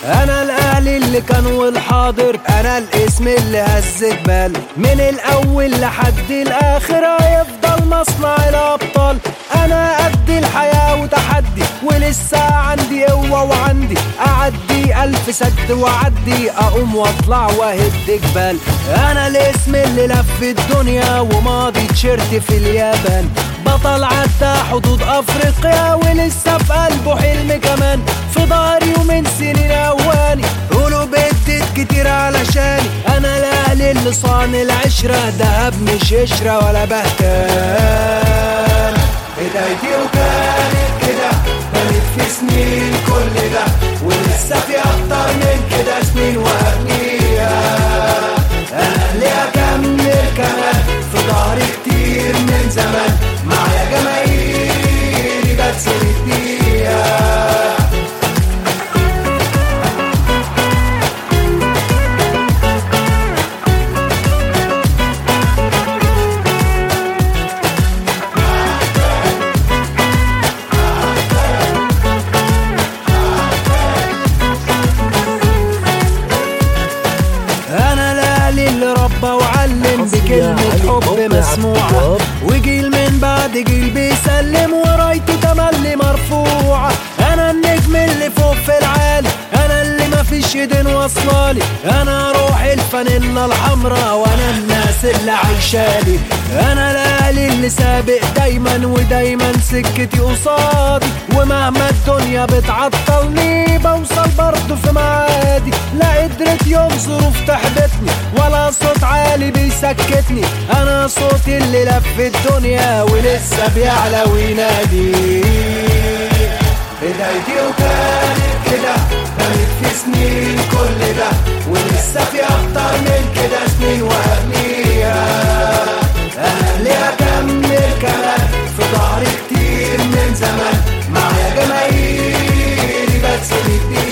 انا الاهلي اللي كان والحاضر، انا الاسم اللي هز جبال، من الاول لحد الاخر هيفضل مصنع الابطال. انا قد الحياة وتحدي، ولسه عندي قوة وعندي اعدي 1000 سد وعدي، اقوم واطلع واهد جبال. انا الاسم اللي لف الدنيا وماضي تيشيرت في اليابان، بطل عدى حدود افريقيا ولسه في قلبه حلم كمان. في ضهري ومن سنين اواني قولوا بدت كتير علشاني، انا الاهلي اللي صان العشرة، دهب مش قشرة ولا بهتان. بدايتي وكانت كده، بنت في سنين كل ده، ولسه في اكتر من كده سنين وهبنيها. اهلي اكمل كمان، في ظهري كتير من زمان، معايا جماهيري بتسند بيها. اللي ربى وعلم بكلمة حب مسموعة، وجيل من بعد جيل بيسلم ورايته تملي مرفوعة. انا النجم اللي فوق في العالي، انا اللي مفيش ايدين واصلالي، انا روح الفانيلا الحمراء وانا الناس اللي عايشالي. انا الاهلي اللي سابق دايما ودايما سكتي قصادي، ومهما الدنيا بتعطلني بوصل برضه في معادي. لا قدرت يوم ظروف تحبطني ولا صوت عالي بيسكتني، انا صوتي اللي لف الدنيا ولسه بيعلى وينادي. بدايتي وكانت كده، بنت في سنين كل ده، ولسه في اكتر من كده سنين وهبنيها. اهلي اكمل كمان، في ظهري كتير من زمان، معايا جماهيري بتسند بيها.